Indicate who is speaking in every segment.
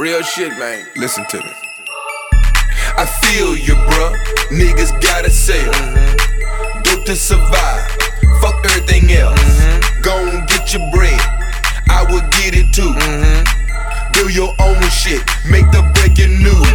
Speaker 1: Real shit, man.
Speaker 2: Listen to me. I feel you, bruh. Niggas gotta sell. Dope to survive. Fuck everything else. Gon' get your bread. I will get it too. Do your own shit. Make the breaking news.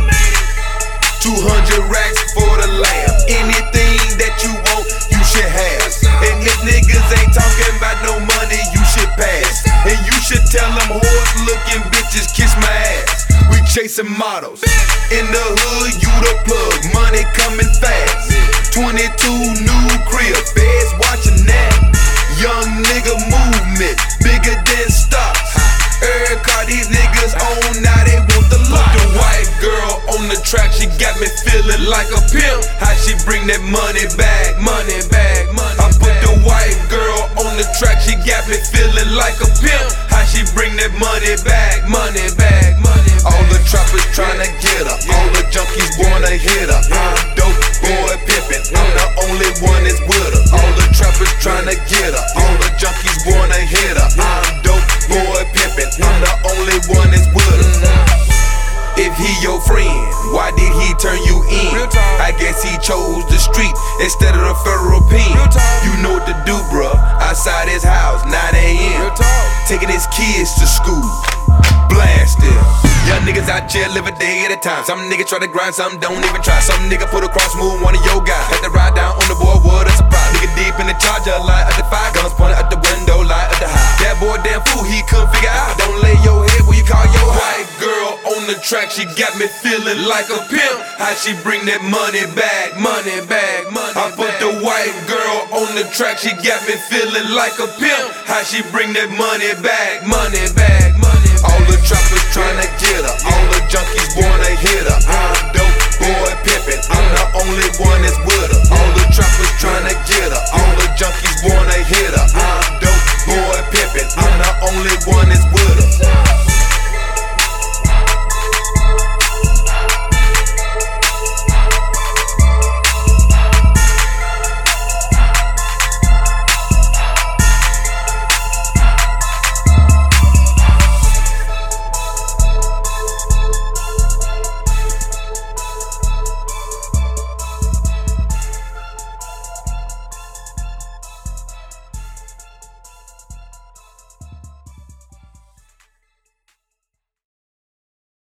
Speaker 2: 200 racks for the lamb. Anything that you want, you should have. And if niggas ain't talking about no money, you should pass. And you should tell them horse-looking bitches kiss my ass. We chasing models. In the hood, you the plug. Money coming fast. 22 new crib. Feds watching that. Young nigga movement. Bigger than stocks. Every car these niggas own, now they want the lot. The white girl on the track, she got me feeling like a pimp. How she bring that money back, money back, money I put back. The white girl on the track, she got me feeling like a pimp. How she bring that money back, money back, money back. All the trappers tryna get her, all the junkies wanna hit her. I'm dope boy pimpin', I'm the only one that's with her. All the trappers tryna get her, all the junkies wanna hit her. I'm dope boy pimpin', I'm the only one that's with her. If he your friend, why did he turn you in? I guess he chose the street instead of the federal pen. You know what to do, bruh. Outside his house, 9 a.m. Taking his kids to school, blasted. Young niggas out here live a day at a time. Some niggas try to grind, some don't even try. Some nigga put a cross move, one of your guys. Had to ride down on the board, what a surprise. Nigga deep in the charger, light at the fire. Guns pointed at the window, light at the high. That boy damn fool, he couldn't figure out. Don't lay your head where you call your white girl on the track, she got me feeling like a pimp. How she bring that money back, money back, money I put back. The white girl on the track, she got me feeling like a pimp. How she bring that money back, money back, money back. All the trappers tryna get her, all the junkies want